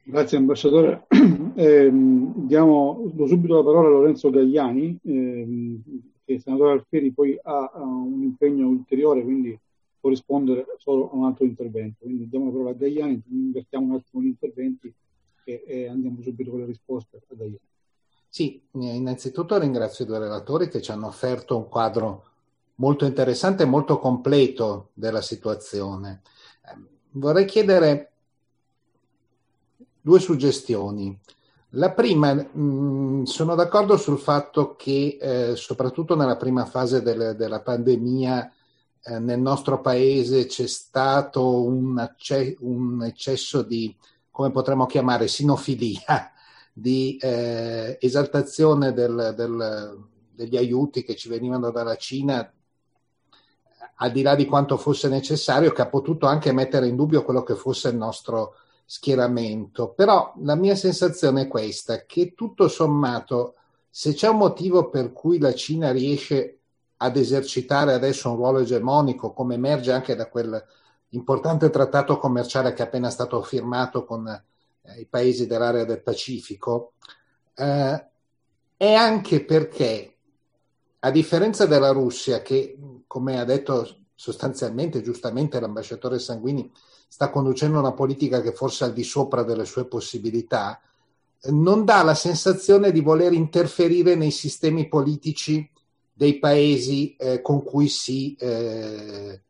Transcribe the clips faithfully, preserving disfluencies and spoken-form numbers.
Grazie ambasciatore. Ehm, diamo do subito la parola a Lorenzo Gagliani, ehm, che il senatore Alfieri poi ha, ha un impegno ulteriore, quindi può rispondere solo a un altro intervento. Quindi diamo la parola a Gagliani, invertiamo un attimo gli interventi e, e andiamo subito con le risposte a Gagliani. Sì, eh, innanzitutto ringrazio i due relatori che ci hanno offerto un quadro molto interessante e molto completo della situazione. Eh, vorrei chiedere due suggestioni. La prima, mh, sono d'accordo sul fatto che eh, soprattutto nella prima fase del, della pandemia eh, nel nostro paese c'è stato un, acce- un eccesso di, come potremmo chiamare, sinofilia, di eh, esaltazione del, del, degli aiuti che ci venivano dalla Cina, al di là di quanto fosse necessario, che ha potuto anche mettere in dubbio quello che fosse il nostro schieramento. Però la mia sensazione è questa, che tutto sommato, se c'è un motivo per cui la Cina riesce ad esercitare adesso un ruolo egemonico, come emerge anche da quel importante trattato commerciale che è appena stato firmato con eh, i paesi dell'area del Pacifico, eh, è anche perché, a differenza della Russia, che come ha detto sostanzialmente giustamente l'ambasciatore Sanguini, sta conducendo una politica che forse è al di sopra delle sue possibilità, non dà la sensazione di voler interferire nei sistemi politici dei paesi eh, con cui si, eh,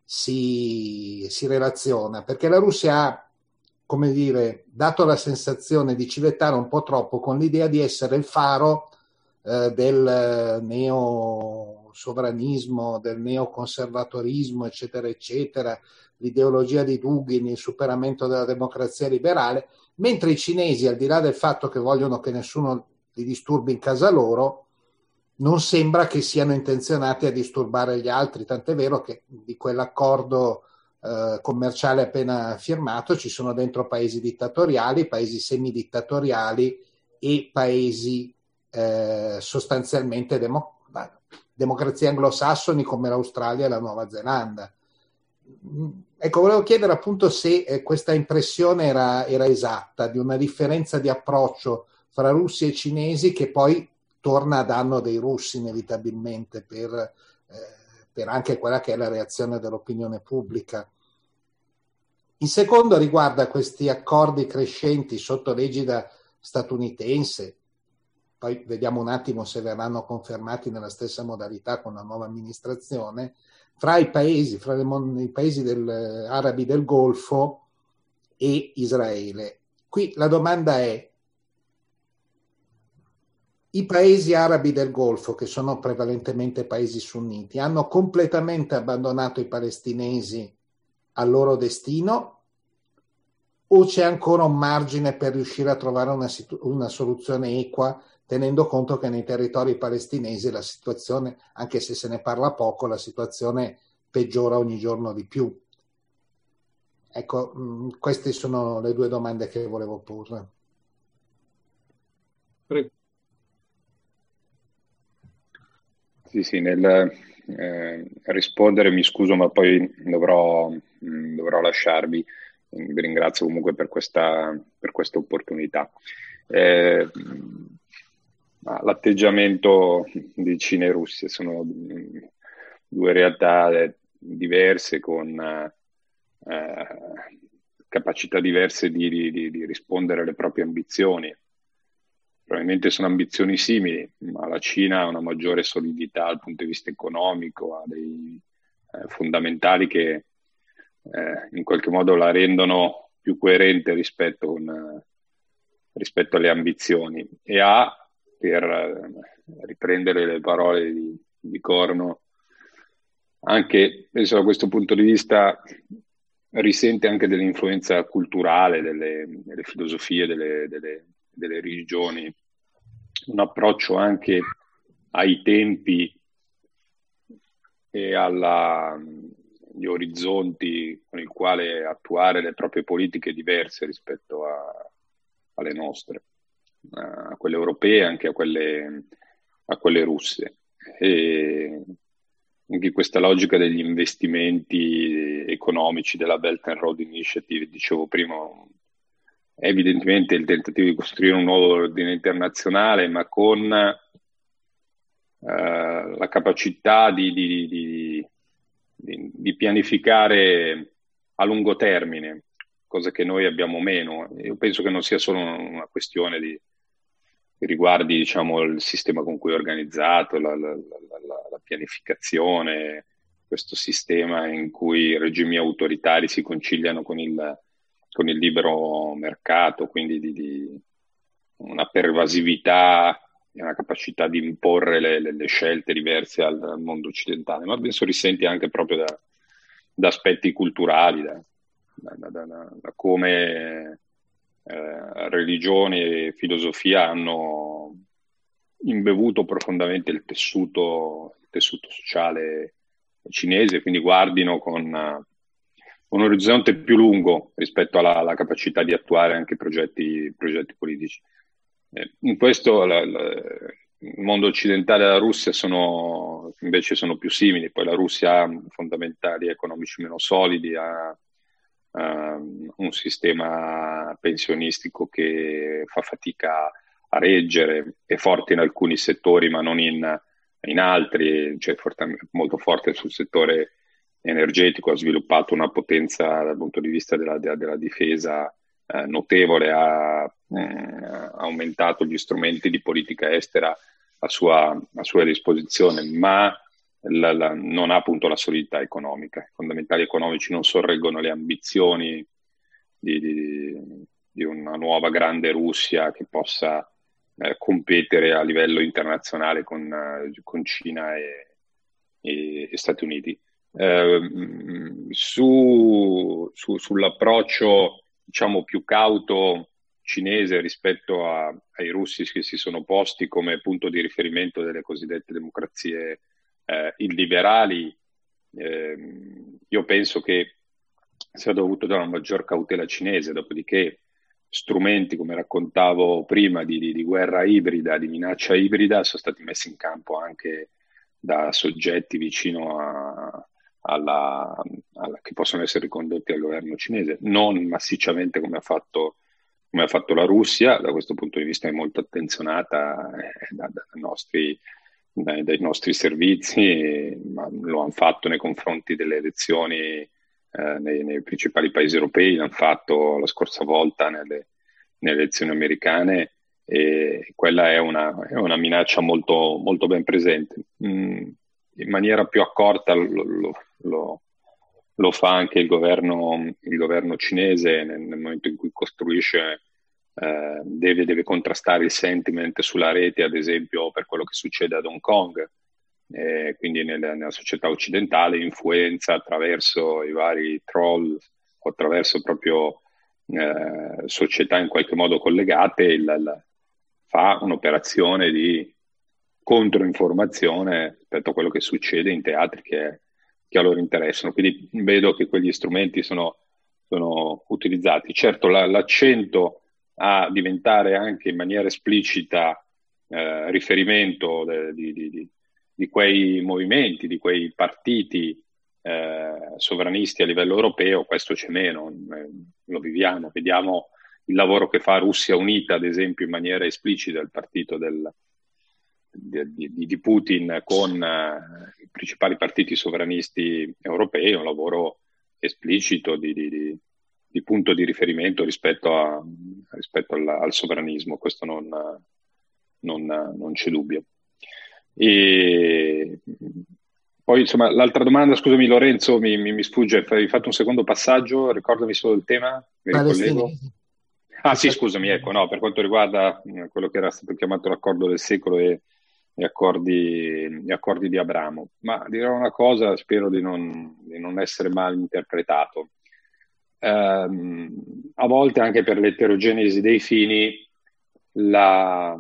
si, si relaziona, perché la Russia ha, come dire, dato la sensazione di civettare un po' troppo con l'idea di essere il faro eh, del neo-sovranismo, del neoconservatorismo, eccetera, eccetera, l'ideologia di Dugin, il superamento della democrazia liberale, mentre i cinesi, al di là del fatto che vogliono che nessuno li disturbi in casa loro, non sembra che siano intenzionati a disturbare gli altri, tant'è vero che di quell'accordo eh, commerciale appena firmato ci sono dentro paesi dittatoriali, paesi semidittatoriali e paesi eh, sostanzialmente demo- democrazie anglosassoni come l'Australia e la Nuova Zelanda. Ecco, volevo chiedere appunto se eh, questa impressione era, era esatta, di una differenza di approccio fra russi e cinesi che poi torna a danno dei russi inevitabilmente per, eh, per anche quella che è la reazione dell'opinione pubblica. Il secondo riguarda questi accordi crescenti sotto l'egida statunitense, poi vediamo un attimo se verranno confermati nella stessa modalità con la nuova amministrazione, fra i paesi, fra le, i paesi del, arabi del Golfo e Israele. Qui la domanda è: i paesi arabi del Golfo, che sono prevalentemente paesi sunniti, hanno completamente abbandonato i palestinesi al loro destino o c'è ancora un margine per riuscire a trovare una, situ- una soluzione equa, tenendo conto che nei territori palestinesi la situazione, anche se se ne parla poco, la situazione peggiora ogni giorno di più? Ecco, mh, queste sono le due domande che volevo porre. Prego. Sì, sì, nel eh, rispondere mi scuso, ma poi dovrò, mh, dovrò lasciarvi. Vi ringrazio comunque per questa, per questa opportunità. Eh, ma l'atteggiamento di Cina e Russia sono mh, due realtà eh, diverse con eh, capacità diverse di, di, di rispondere alle proprie ambizioni. Probabilmente sono ambizioni simili, ma la Cina ha una maggiore solidità dal punto di vista economico, ha dei eh, fondamentali che eh, in qualche modo la rendono più coerente rispetto, con, eh, rispetto alle ambizioni, e ha, per eh, riprendere le parole di, di Corno, anche penso da questo punto di vista risente anche dell'influenza culturale, delle, delle filosofie, delle, delle, delle religioni, un approccio anche ai tempi e alla, agli orizzonti con il quale attuare le proprie politiche diverse rispetto a, alle nostre, a quelle europee e anche a quelle, a quelle russe. E anche questa logica degli investimenti economici della Belt and Road Initiative, dicevo prima, evidentemente il tentativo di costruire un nuovo ordine internazionale, ma con eh, la capacità di, di, di, di, di pianificare a lungo termine, cosa che noi abbiamo meno. Io penso che non sia solo una questione di che riguardi, diciamo, il sistema con cui è organizzato, la, la, la, la pianificazione, questo sistema in cui i regimi autoritari si conciliano con il, con il libero mercato, quindi di, di una pervasività e una capacità di imporre le, le, le scelte diverse al, al mondo occidentale, ma penso risenti anche proprio da, da aspetti culturali, da, da, da, da, da come eh, religione e filosofia hanno imbevuto profondamente il tessuto, il tessuto sociale cinese, quindi guardino con uh, un orizzonte più lungo rispetto alla, alla capacità di attuare anche progetti, progetti politici. Eh, in questo la, la, il mondo occidentale e la Russia sono invece sono più simili. Poi la Russia ha fondamentali economici meno solidi, ha uh, un sistema pensionistico che fa fatica a reggere, è forte in alcuni settori ma non in, in altri, cioè forte, molto forte sul settore energetico, ha sviluppato una potenza dal punto di vista della, della, della difesa eh, notevole, ha eh, aumentato gli strumenti di politica estera a sua, a sua disposizione, ma la, la, non ha appunto la solidità economica. I fondamentali economici non sorreggono le ambizioni di, di, di una nuova grande Russia che possa eh, competere a livello internazionale con, eh, con Cina e, e, e Stati Uniti. Eh, su, su, sull'approccio, diciamo, più cauto cinese rispetto a, ai russi che si sono posti come punto di riferimento delle cosiddette democrazie eh, illiberali, eh, io penso che sia dovuto da una maggior cautela cinese, dopodiché strumenti, come raccontavo prima, di, di, di guerra ibrida, di minaccia ibrida, sono stati messi in campo anche da soggetti vicino a, alla, alla, che possono essere ricondotti al governo cinese, non massicciamente come ha fatto, come ha fatto la Russia. Da questo punto di vista è molto attenzionata eh, da, da nostri, dai, dai nostri servizi, ma lo hanno fatto nei confronti delle elezioni eh, nei, nei principali paesi europei, l'hanno fatto la scorsa volta nelle, nelle elezioni americane, e quella è una, è una minaccia molto, molto ben presente. Mm, in maniera più accorta lo, lo, lo, lo fa anche il governo, il governo cinese nel, nel momento in cui costruisce, eh, deve, deve contrastare il sentiment sulla rete, ad esempio per quello che succede ad Hong Kong, eh, quindi nel, nella società occidentale influenza attraverso i vari troll o attraverso proprio eh, società in qualche modo collegate, il, il, fa un'operazione di controinformazione rispetto a quello che succede in teatri che, che a loro interessano. Quindi vedo che quegli strumenti sono, sono utilizzati. Certo, la, l'accento a diventare anche in maniera esplicita eh, riferimento de, di, di, di quei movimenti, di quei partiti eh, sovranisti a livello europeo, questo c'è meno, eh, lo viviamo, vediamo il lavoro che fa Russia Unita, ad esempio, in maniera esplicita, il partito del, di, di, di Putin con uh, i principali partiti sovranisti europei, un lavoro esplicito di, di, di, di punto di riferimento rispetto, a, rispetto al, al sovranismo, questo non, non, non c'è dubbio. E poi, insomma, l'altra domanda, scusami Lorenzo, mi, mi, mi sfugge, hai fatto un secondo passaggio, ricordami solo il tema, mi ricollego. Ah sì, scusami, ecco, no, per quanto riguarda quello che era stato chiamato l'accordo del secolo e gli accordi, gli accordi di Abramo, ma dirò una cosa, spero di non, di non essere mal interpretato. Eh, a volte anche per l'eterogenesi dei fini, la,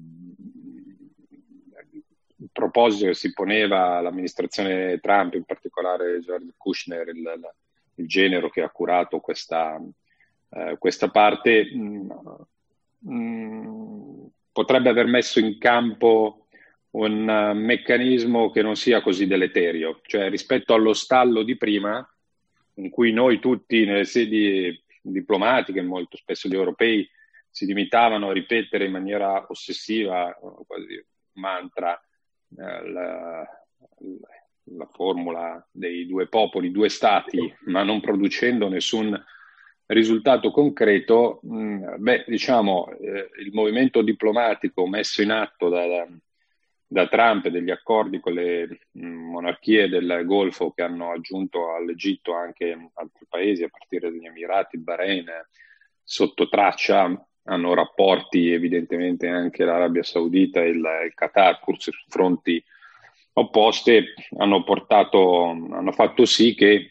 il proposito che si poneva l'amministrazione Trump, in particolare George Kushner, il, il genero che ha curato questa... Uh, questa parte mh, mh, potrebbe aver messo in campo un uh, meccanismo che non sia così deleterio, cioè rispetto allo stallo di prima, in cui noi tutti nelle sedi diplomatiche. Molto spesso gli europei si limitavano a ripetere in maniera ossessiva, quasi mantra, eh, la, la formula dei due popoli, due stati, ma non producendo nessun risultato concreto. Mh, beh, diciamo, eh, il movimento diplomatico messo in atto da, da, da Trump e degli accordi con le mh, monarchie del Golfo, che hanno aggiunto all'Egitto anche altri paesi, a partire dagli Emirati, il Bahrain, sotto traccia hanno rapporti evidentemente anche l'Arabia Saudita e il, il Qatar, pur se su fronti opposte, hanno portato, hanno fatto sì che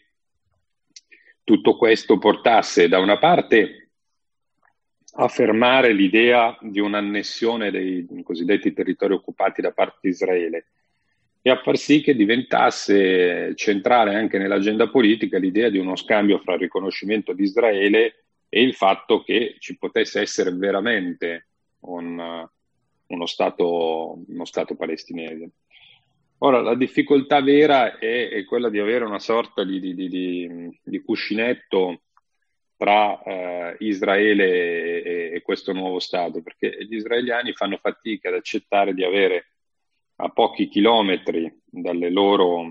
tutto questo portasse da una parte a fermare l'idea di un'annessione dei cosiddetti territori occupati da parte di Israele e a far sì che diventasse centrale anche nell'agenda politica l'idea di uno scambio fra il riconoscimento di Israele e il fatto che ci potesse essere veramente un, uno stato, uno stato palestinese. Ora, la difficoltà vera è, è quella di avere una sorta di, di, di, di cuscinetto tra eh, Israele e, e questo nuovo Stato, perché gli israeliani fanno fatica ad accettare di avere a pochi chilometri dalle loro,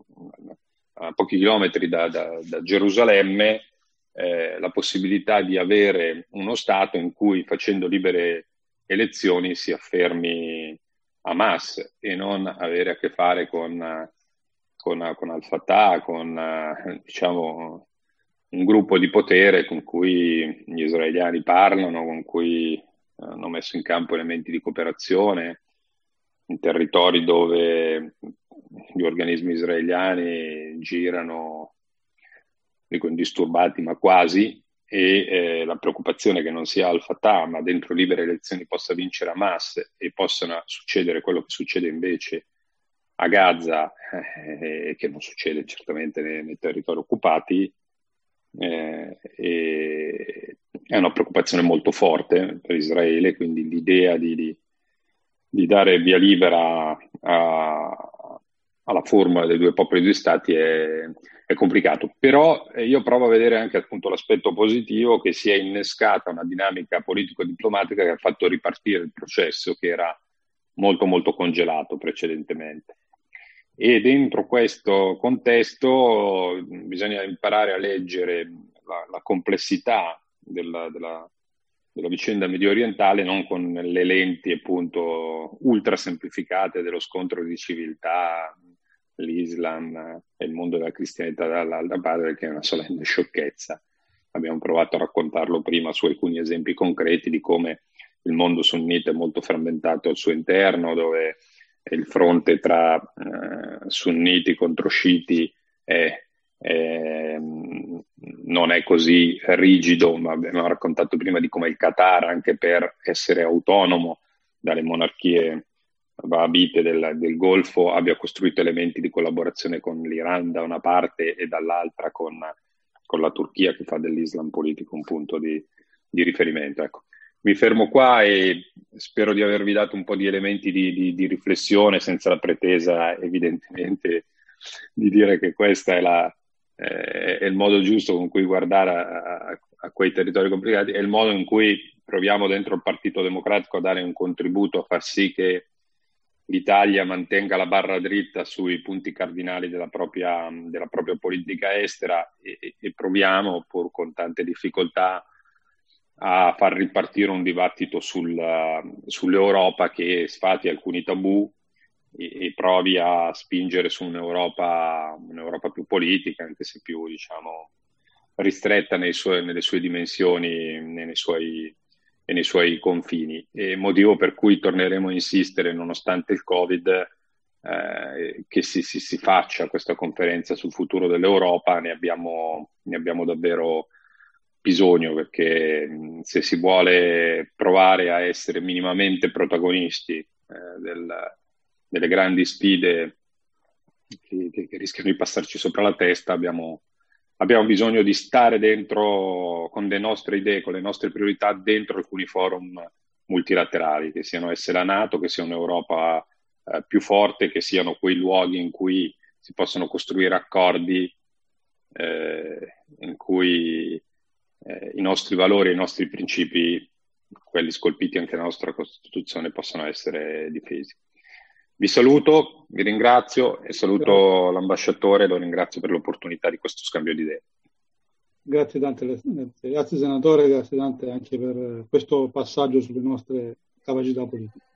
a pochi chilometri da, da, da Gerusalemme, eh, la possibilità di avere uno Stato in cui, facendo libere elezioni, si affermi Hamas e non avere a che fare con, con, con Al-Fatah, con diciamo un gruppo di potere con cui gli israeliani parlano, con cui hanno messo in campo elementi di cooperazione in territori dove gli organismi israeliani girano, dico indisturbati, ma quasi, e eh, la preoccupazione che non sia Al-Fatah, ma dentro libere elezioni possa vincere Hamas e possa succedere quello che succede invece a Gaza, e eh, che non succede certamente nei, nei territori occupati, eh, e è una preoccupazione molto forte per Israele, quindi l'idea di, di, di dare via libera a, alla formula dei due popoli e due stati è, è complicato. Però eh, io provo a vedere anche appunto l'aspetto positivo, che si è innescata una dinamica politico-diplomatica che ha fatto ripartire il processo che era molto molto congelato precedentemente. E dentro questo contesto bisogna imparare a leggere la, la complessità della, della, della vicenda medio orientale non con le lenti appunto ultra semplificate dello scontro di civiltà, l'Islam e il mondo della cristianità dall'altra parte, che è una solenne sciocchezza. Abbiamo provato a raccontarlo prima su alcuni esempi concreti di come il mondo sunnita è molto frammentato al suo interno, dove il fronte tra eh, sunniti contro sciiti è, è, non è così rigido, ma abbiamo raccontato prima di come il Qatar, anche per essere autonomo dalle monarchie wahabite del, del Golfo, abbia costruito elementi di collaborazione con l'Iran da una parte e dall'altra con, con la Turchia, che fa dell'Islam politico un punto di, di riferimento. Ecco. Mi fermo qua e spero di avervi dato un po' di elementi di, di, di riflessione, senza la pretesa evidentemente di dire che questo è, la, eh, è il modo giusto con cui guardare a, a, a quei territori complicati, è il modo in cui proviamo dentro il Partito Democratico a dare un contributo a far sì che l'Italia mantenga la barra dritta sui punti cardinali della propria, della propria politica estera e, e proviamo, pur con tante difficoltà, a far ripartire un dibattito sul, sull'Europa che sfati alcuni tabù e, e provi a spingere su un'Europa, un'Europa più politica, anche se più, diciamo, ristretta nei suoi, nelle sue dimensioni, nei suoi, e nei suoi confini. E motivo per cui torneremo a insistere, nonostante il Covid, eh, che si, si, si faccia questa conferenza sul futuro dell'Europa. Ne abbiamo, ne abbiamo davvero bisogno, perché se si vuole provare a essere minimamente protagonisti eh, del, delle grandi sfide che, che, che rischiano di passarci sopra la testa, abbiamo, abbiamo bisogno di stare dentro con le nostre idee, con le nostre priorità, dentro alcuni forum multilaterali, che siano esse la NATO, che sia un'Europa eh, più forte, che siano quei luoghi in cui si possono costruire accordi, eh, in cui eh, i nostri valori, i nostri principi, quelli scolpiti anche nella nostra Costituzione, possano essere difesi. Vi saluto, vi ringrazio e saluto Grazie. l'ambasciatore, lo ringrazio per l'opportunità di questo scambio di idee. Grazie tante, grazie senatore, grazie tante anche per questo passaggio sulle nostre capacità politiche.